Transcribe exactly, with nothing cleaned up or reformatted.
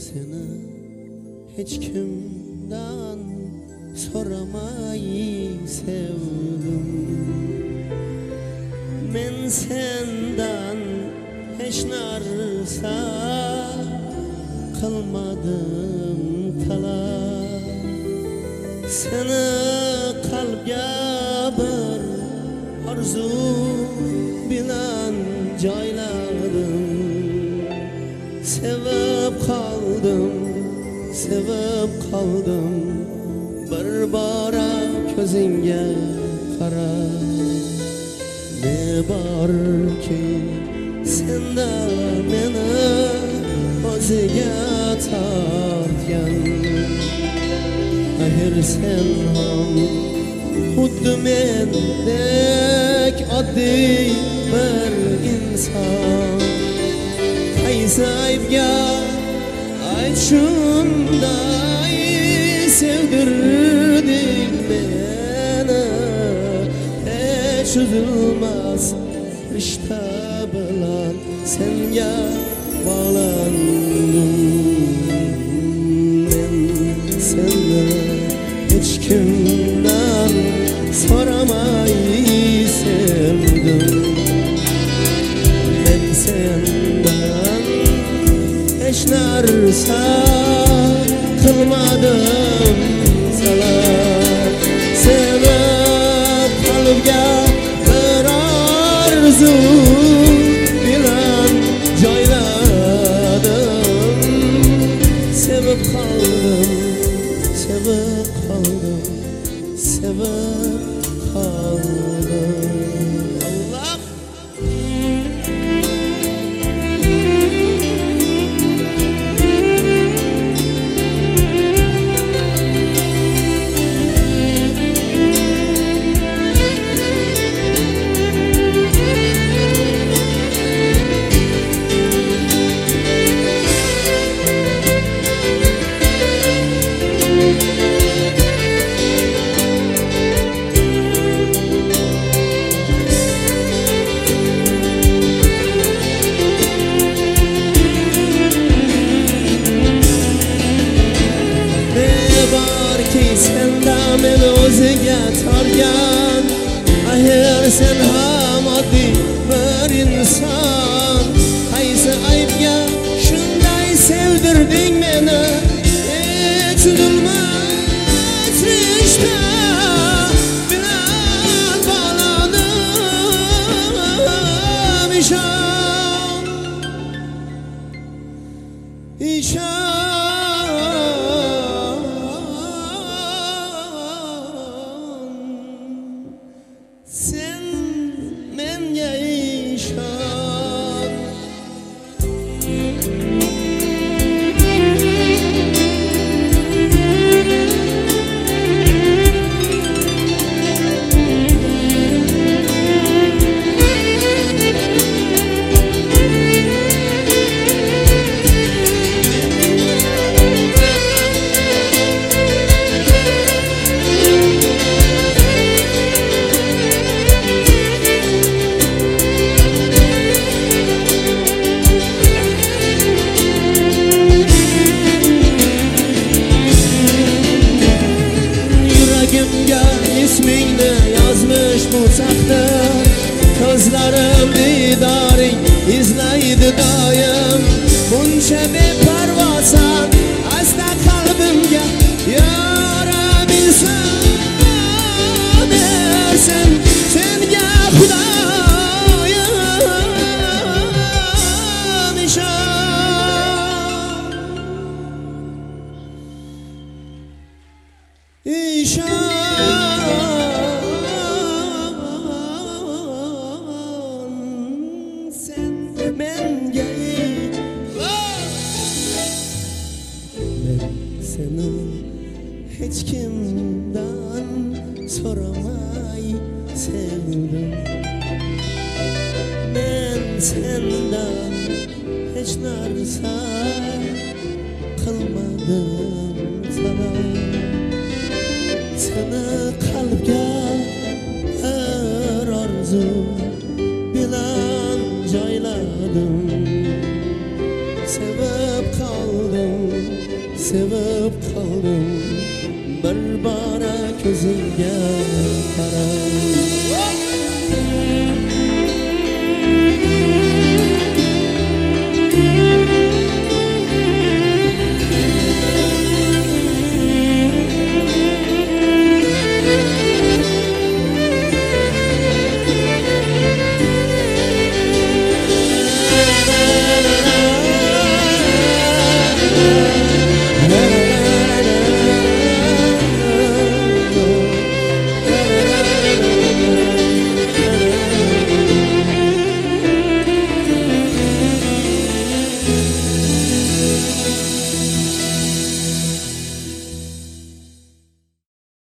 Seni hiç kimden soramay sevdim. Men senden hiç narsa kılmadım talab. Seni kalbga bir arzu bilan joyladim. Sevip kaldım, sevip kaldım. Bir bora ko'zingga qara. Ne var ki senda meni o'ziga tortgan. Ahir sen ham xuddi mendek oddiy bir inson. Qaysi aybga ayt shunday sevdirding meni. Hech uzilmas rishta bilan senga bog'landim. Men seni hech kimdan so'ramay sevdim. Men sendan hech narsa qilmadim salom. Sevib qalbga bir orzu bilan joyladim. Sevib qoldim, sevib qoldim, sevib qoldim. Allah senda meni o'ziga tortgan. Ahir sen ham oddiy bir inson. Qaysi aybga shunday sevdirding meni. Hech uzilmas rishta bilan bog'landim. Ishon, ishon sen menga ishon. İsmingni yozmish bu saxta. Ko'zlarim didoring izlaydi doim. Buncha beparvosan asta qalbimga yora bilsan dersin senga Xudoyim. Ishon, ishon sen menga. Men seni hech kimdan so'ramay sevdim. Men sendan hech narsa qilmadim salom. Seni qalbga bir orzu bilan joyladim. Sevib qoldim, sevib qoldim bir bora ko'zingga qarab